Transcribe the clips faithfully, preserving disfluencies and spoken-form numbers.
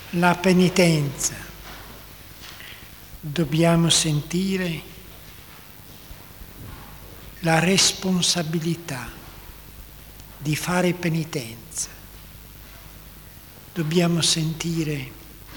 La penitenza. Dobbiamo sentire la responsabilità di fare penitenza. Dobbiamo sentire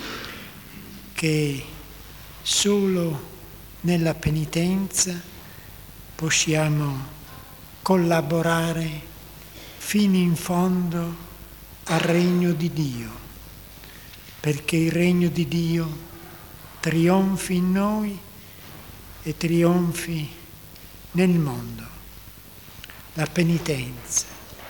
che solo nella penitenza possiamo collaborare fino in fondo al regno di Dio, perché il regno di Dio trionfi in noi e trionfi nel mondo. La penitenza.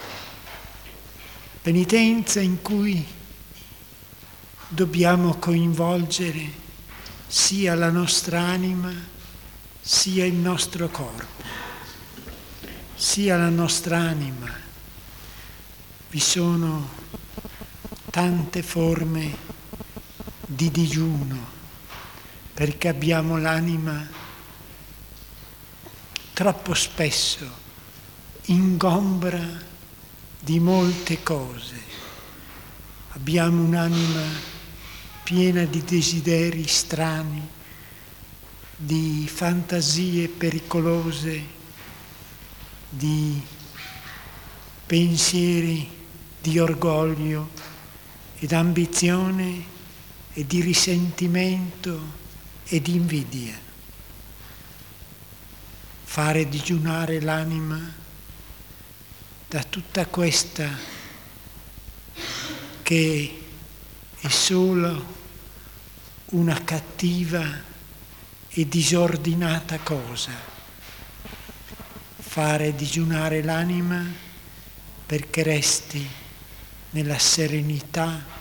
Penitenza in cui dobbiamo coinvolgere sia la nostra anima sia il nostro corpo. Sia la nostra anima. Vi sono tante forme di digiuno, perché abbiamo l'anima troppo spesso ingombra di molte cose. Abbiamo un'anima piena di desideri strani, di fantasie pericolose, di pensieri di orgoglio ed ambizione e di risentimento e di invidia. Fare digiunare l'anima da tutta questa che è solo una cattiva e disordinata cosa. Fare digiunare l'anima perché resti nella serenità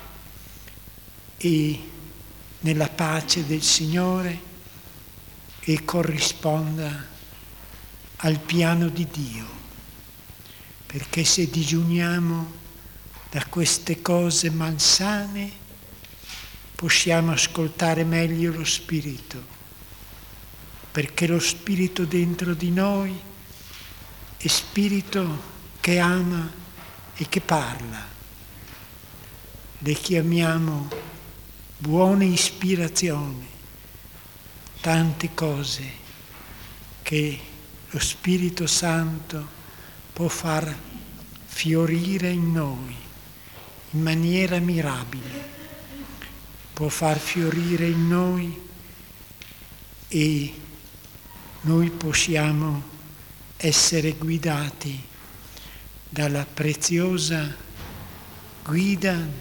e nella pace del Signore e corrisponda al piano di Dio. Perché se digiuniamo da queste cose malsane possiamo ascoltare meglio lo Spirito, perché lo Spirito dentro di noi è Spirito che ama e che parla. Le chiamiamo buone ispirazioni, tante cose che lo Spirito Santo può far fiorire in noi in maniera mirabile, può far fiorire in noi e noi possiamo essere guidati dalla preziosa guida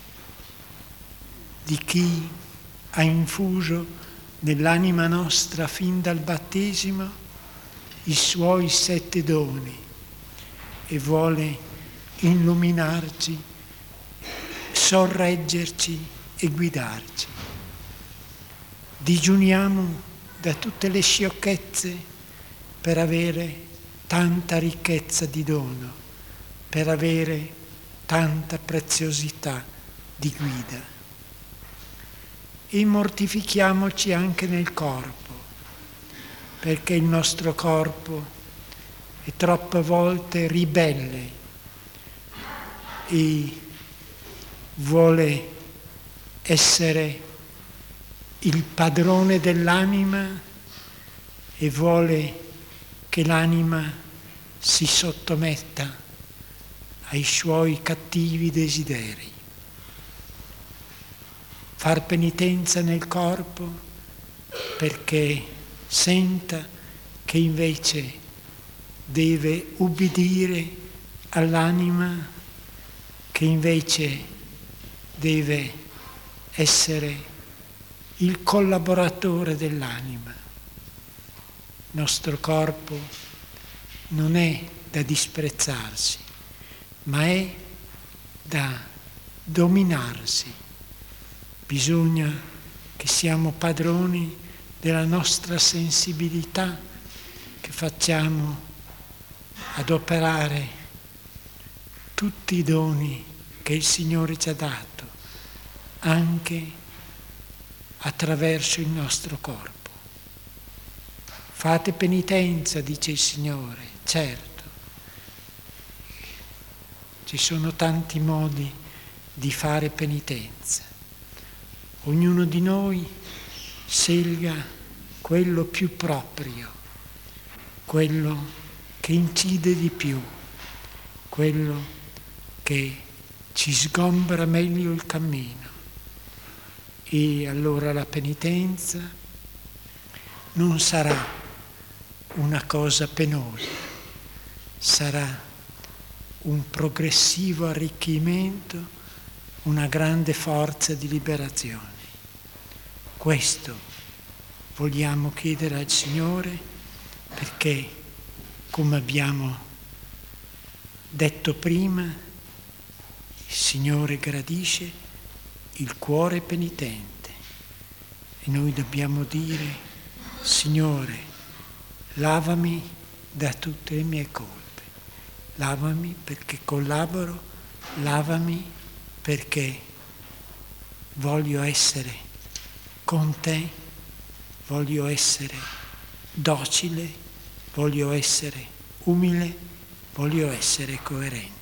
di chi ha infuso nell'anima nostra fin dal battesimo i suoi sette doni e vuole illuminarci, sorreggerci e guidarci. Digiuniamo da tutte le sciocchezze per avere tanta ricchezza di dono, per avere tanta preziosità di guida. E mortifichiamoci anche nel corpo, perché il nostro corpo è troppe volte ribelle e vuole essere il padrone dell'anima e vuole che l'anima si sottometta ai suoi cattivi desideri. Far penitenza nel corpo perché senta che invece deve ubbidire all'anima, che invece deve essere il collaboratore dell'anima. Il nostro corpo non è da disprezzarsi, ma è da dominarsi. Bisogna che siamo padroni della nostra sensibilità, che facciamo adoperare tutti i doni che il Signore ci ha dato, anche attraverso il nostro corpo. Fate penitenza, dice il Signore, certo. Ci sono tanti modi di fare penitenza, ognuno di noi scelga quello più proprio, quello che incide di più, quello che ci sgombra meglio il cammino. E allora la penitenza non sarà una cosa penosa, sarà un progressivo arricchimento, una grande forza di liberazione. Questo vogliamo chiedere al Signore, perché, come abbiamo detto prima, il Signore gradisce il cuore penitente e noi dobbiamo dire: Signore, lavami da tutte le mie colpe. Lavami perché collaboro, lavami perché voglio essere con te, voglio essere docile, voglio essere umile, voglio essere coerente.